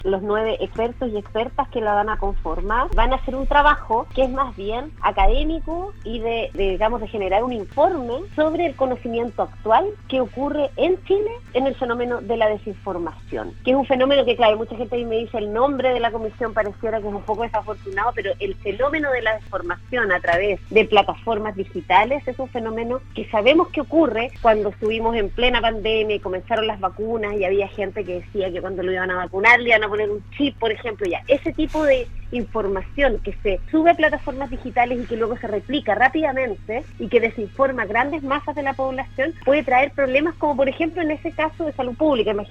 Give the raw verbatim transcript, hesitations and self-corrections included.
Los nueve expertos y expertas que la van a conformar van a hacer un trabajo que es más bien académico y de, de, digamos, de generar un informe sobre el conocimiento actual que ocurre en Chile en el fenómeno de la desinformación, que es un fenómeno que, claro, mucha gente me dice el nombre de la comisión pareciera que es un poco desafortunado, pero el fenómeno de la desinformación a través de plataformas digitales es un fenómeno que sabemos que ocurre cuando estuvimos en plena pandemia y comenzaron las vacunas y había gente que decía que cuando lo iban a vacunar le iban a poner un chip, por ejemplo. Ya ese tipo de información que se sube a plataformas digitales y que luego se replica rápidamente y que desinforma a grandes masas de la población puede traer problemas como, por ejemplo, en ese caso de salud pública.